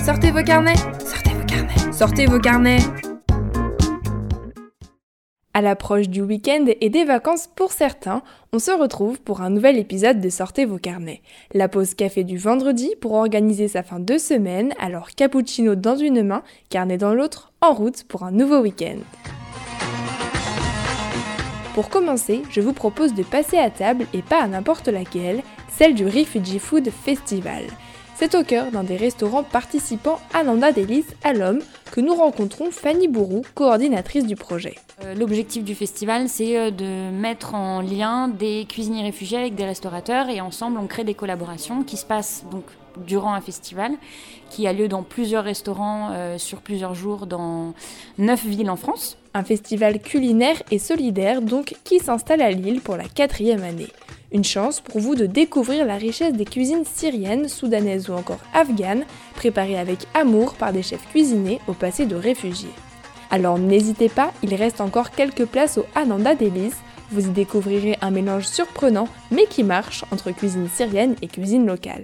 Sortez vos carnets. Sortez vos carnets. Sortez vos carnets. À l'approche du week-end et des vacances pour certains, on se retrouve pour un nouvel épisode de Sortez vos carnets. La pause café du vendredi pour organiser sa fin de semaine, alors cappuccino dans une main, carnet dans l'autre, en route pour un nouveau week-end. Pour commencer, je vous propose de passer à table et pas à n'importe laquelle, celle du Refugee Food Festival. C'est au cœur d'un des restaurants participants à Nanda Délices à l'Homme que nous rencontrons Fanny Bourou, coordinatrice du projet. L'objectif du festival, c'est de mettre en lien des cuisiniers réfugiés avec des restaurateurs et ensemble on crée des collaborations qui se passent donc durant un festival qui a lieu dans plusieurs restaurants sur plusieurs jours dans 9 villes en France. Un festival culinaire et solidaire donc qui s'installe à Lille pour la 4e année. Une chance pour vous de découvrir la richesse des cuisines syriennes, soudanaises ou encore afghanes, préparées avec amour par des chefs cuisiniers au passé de réfugiés. Alors n'hésitez pas, il reste encore quelques places au Nanda Délices. Vous y découvrirez un mélange surprenant mais qui marche entre cuisine syrienne et cuisine locale.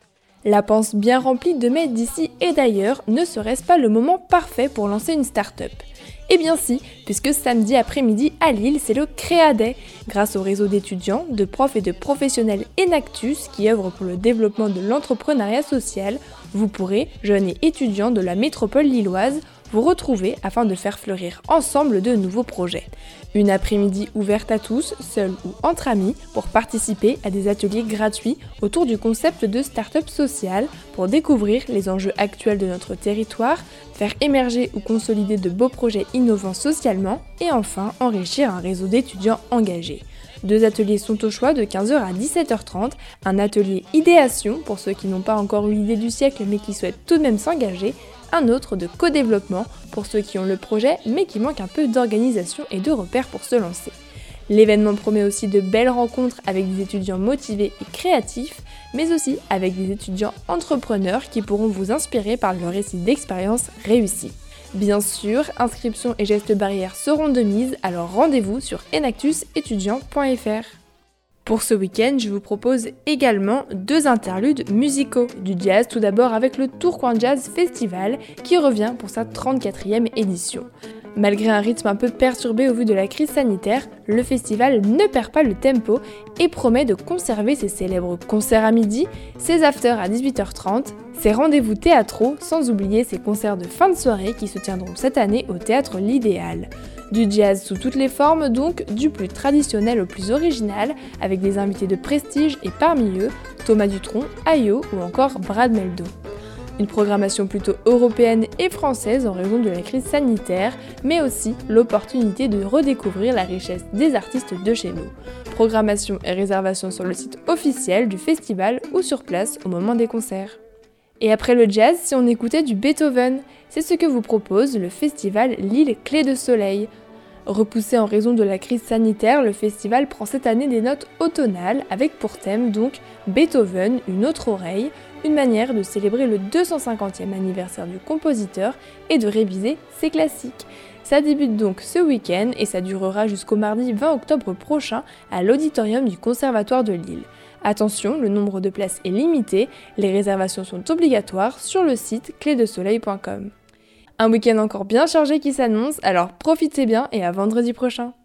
La panse bien remplie de mets d'ici et d'ailleurs, ne serait-ce pas le moment parfait pour lancer une start-up ? Eh bien si, puisque samedi après-midi à Lille, c'est le Créa Day. Grâce au réseau d'étudiants, de profs et de professionnels Enactus qui œuvrent pour le développement de l'entrepreneuriat social, vous pourrez, jeunes et étudiants de la métropole lilloise, vous retrouver afin de faire fleurir ensemble de nouveaux projets. Une après-midi ouverte à tous, seuls ou entre amis, pour participer à des ateliers gratuits autour du concept de start-up sociale pour découvrir les enjeux actuels de notre territoire, faire émerger ou consolider de beaux projets innovants socialement et enfin enrichir un réseau d'étudiants engagés. 2 ateliers sont au choix de 15h à 17h30, un atelier idéation pour ceux qui n'ont pas encore eu l'idée du siècle mais qui souhaitent tout de même s'engager, un autre de co-développement pour ceux qui ont le projet mais qui manquent un peu d'organisation et de repères pour se lancer. L'événement promet aussi de belles rencontres avec des étudiants motivés et créatifs, mais aussi avec des étudiants entrepreneurs qui pourront vous inspirer par leur récit d'expérience réussie. Bien sûr, inscriptions et gestes barrières seront de mise, alors rendez-vous sur enactusetudiant.fr. Pour ce week-end, je vous propose également 2 interludes musicaux. Du jazz tout d'abord avec le Tourcoing Jazz Festival qui revient pour sa 34e édition. Malgré un rythme un peu perturbé au vu de la crise sanitaire, le festival ne perd pas le tempo et promet de conserver ses célèbres concerts à midi, ses afters à 18h30, ses rendez-vous théâtraux, sans oublier ses concerts de fin de soirée qui se tiendront cette année au Théâtre L'Idéal. Du jazz sous toutes les formes donc, du plus traditionnel au plus original, avec des invités de prestige et parmi eux, Thomas Dutronc, Ayo ou encore Brad Meldo. Une programmation plutôt européenne et française en raison de la crise sanitaire, mais aussi l'opportunité de redécouvrir la richesse des artistes de chez nous. Programmation et réservation sur le site officiel du festival ou sur place au moment des concerts. Et après le jazz, si on écoutait du Beethoven, c'est ce que vous propose le festival Lille Clé de Soleil. Repoussé en raison de la crise sanitaire, le festival prend cette année des notes automnales avec pour thème donc Beethoven, une autre oreille, une manière de célébrer le 250e anniversaire du compositeur et de réviser ses classiques. Ça débute donc ce week-end et ça durera jusqu'au mardi 20 octobre prochain à l'auditorium du Conservatoire de Lille. Attention, le nombre de places est limité, les réservations sont obligatoires sur le site clédesoleil.com. Un week-end encore bien chargé qui s'annonce, alors profitez bien et à vendredi prochain.